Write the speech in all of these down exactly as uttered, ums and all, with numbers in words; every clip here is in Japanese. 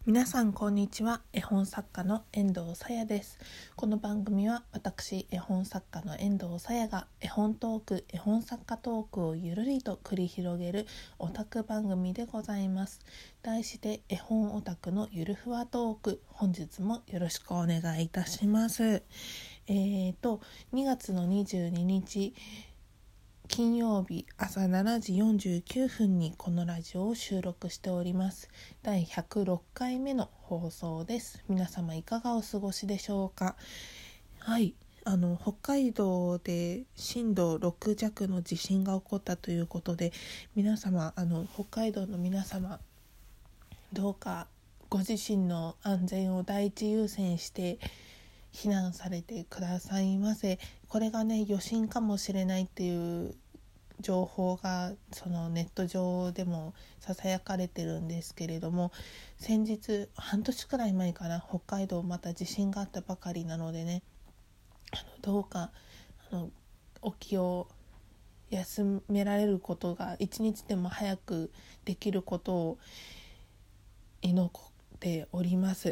皆さんこんにちは。絵本作家の遠藤さやです。この番組は私絵本作家の遠藤さやが絵本トーク、絵本作家トークをゆるりと繰り広げるオタク番組でございます。題して絵本オタクのゆるふわトーク、本日もよろしくお願いいたします。えーとにがつのにじゅうににち金曜日朝しちじよんじゅうきゅうふんにこのラジオを収録しております。だいひゃくろっかいめの放送です。皆様いかがお過ごしでしょうか。はい、あの北海道で震度ろくじゃくの地震が起こったということで、皆様あの北海道の皆様どうかご自身の安全を第一優先して避難されてくださいませ。これがね余震かもしれないっていう情報がそのネット上でもささやかれてるんですけれども、先日半年くらい前かな、北海道また地震があったばかりなのでね、あのどうかあのお気を休められることが一日でも早くできることを祈っております。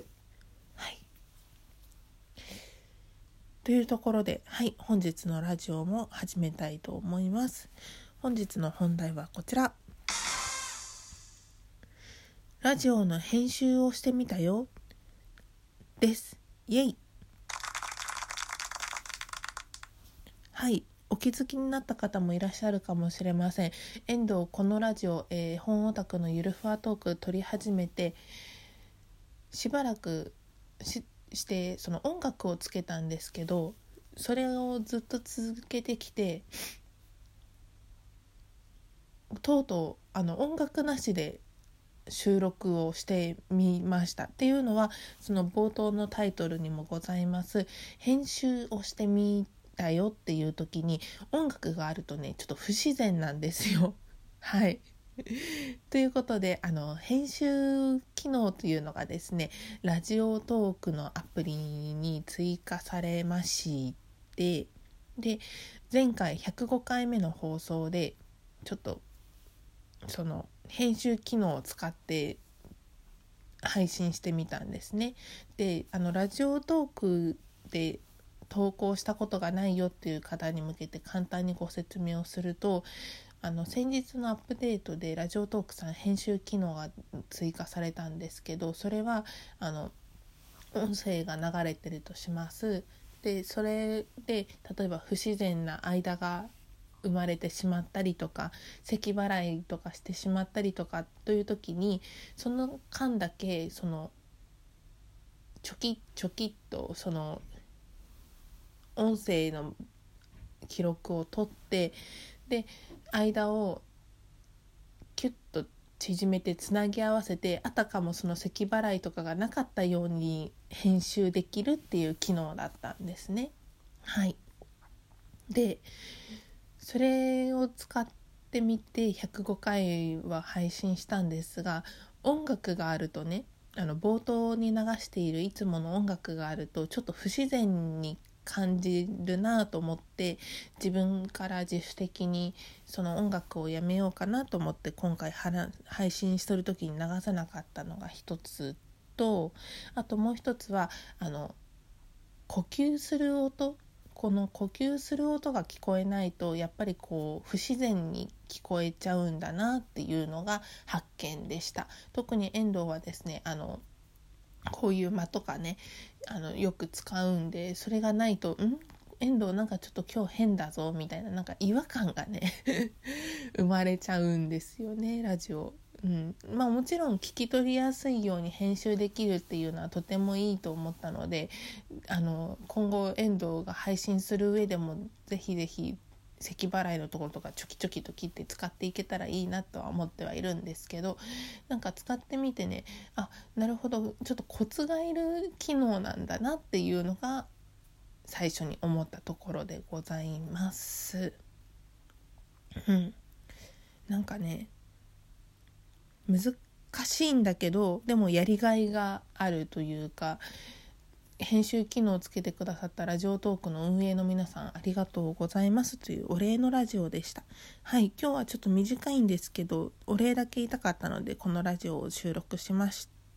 というところで、はい、本日のラジオも始めたいと思います。本日の本題はこちら。ラジオの編集をしてみたよです。イエイ。はい、お気づきになった方もいらっしゃるかもしれません。遠藤、このラジオ、えー、本オタクのゆるふわトーク撮り始めてしばらくししてその音楽をつけたんですけど、それをずっと続けてきて、とうとうあの音楽なしで収録をしてみました。っていうのはその冒頭のタイトルにもございます編集をしてみたよっていう時に音楽があるとねちょっと不自然なんですよ。はいということで、あの編集機能というのがですね、ラジオトークのアプリに追加されまして、で前回ひゃくごかいめの放送でちょっとその編集機能を使って配信してみたんですね。で、あのラジオトークで投稿したことがないよっていう方に向けて簡単にご説明をすると、あの先日のアップデートでラジオトークさん編集機能が追加されたんですけど、それはあの音声が流れてるとします。でそれで例えば不自然な間が生まれてしまったりとか、咳払いとかしてしまったりとかという時に、その間だけそのちょきちょきっとその音声の記録を取って、で間をキュッと縮めてつなぎ合わせて、あたかもその咳払いとかがなかったように編集できるっていう機能だったんですね。はい。でそれを使ってみてひゃくごかいは配信したんですが、音楽があるとね、あの冒頭に流しているいつもの音楽があるとちょっと不自然に感じるなと思って、自分から自主的にその音楽をやめようかなと思って今回配信してる時に流さなかったのが一つと、あともう一つはあの呼吸する音、この呼吸する音が聞こえないとやっぱりこう不自然に聞こえちゃうんだなっていうのが発見でした。特に遠藤はですね、あのこういう間とかね、あのよく使うんで、それがないとん遠藤なんかちょっと今日変だぞみたいな、なんか違和感がね生まれちゃうんですよね、ラジオ。うん、まあもちろん聞き取りやすいように編集できるっていうのはとてもいいと思ったので、あの今後遠藤が配信する上でもぜひぜひ咳払いのところとかちょきちょきと切って使っていけたらいいなとは思ってはいるんですけど、なんか使ってみてね、あ、なるほど、ちょっとコツがいる機能なんだなっていうのが最初に思ったところでございます。うん、なんかね難しいんだけど、でもやりがいがあるというか、編集機能をつけてくださったラジオトークの運営の皆さんありがとうございますというお礼のラジオでした。はい、今日はちょっと短いんですけどお礼だけ言いたかったのでこのラジオを収録しました。 。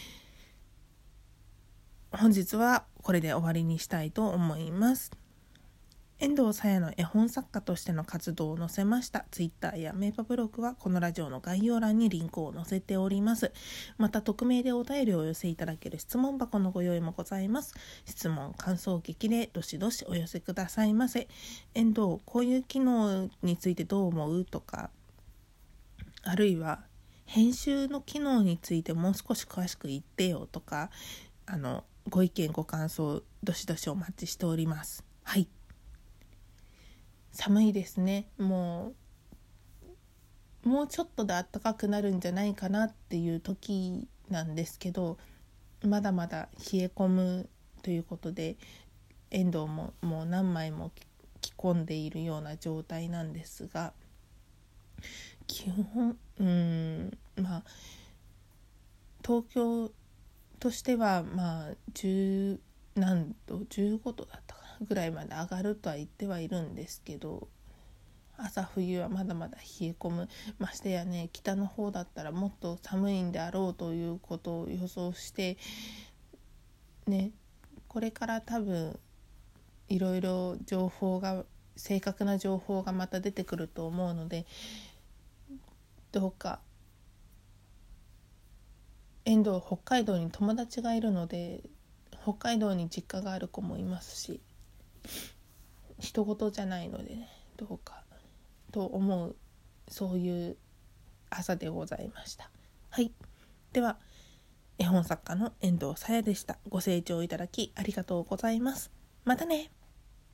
本日はこれで終わりにしたいと思います。遠藤さやの絵本作家としての活動を載せましたツイッターやメーパブログはこのラジオの概要欄にリンクを載せております。また匿名でお便りをお寄せいただける質問箱のご用意もございます。質問、感想、激励どしどしお寄せくださいませ。遠藤、こういう機能についてどう思うとか、あるいは編集の機能についてもう少し詳しく言ってよとか、あのご意見ご感想どしどしお待ちしております。はい、寒いですね。もうもうちょっとで暖かくなるんじゃないかなっていう時なんですけど、まだまだ冷え込むということで、遠藤ももう何枚も着込んでいるような状態なんですが、基本うーんまあ東京としてはまあじゅう何度じゅうごどだったかなぐらいまで上がるとは言ってはいるんですけど、朝冬はまだまだ冷え込む。ましてやね、北の方だったらもっと寒いんであろうということを予想してね、これから多分いろいろ情報が正確な情報がまた出てくると思うので、どうか遠藤、北海道に友達がいるので、北海道に実家がある子もいますし、人事じゃないのでね、どうかと思う、そういう朝でございました。はい、では絵本作家の遠藤さやでした。ご清聴いただきありがとうございます。またね。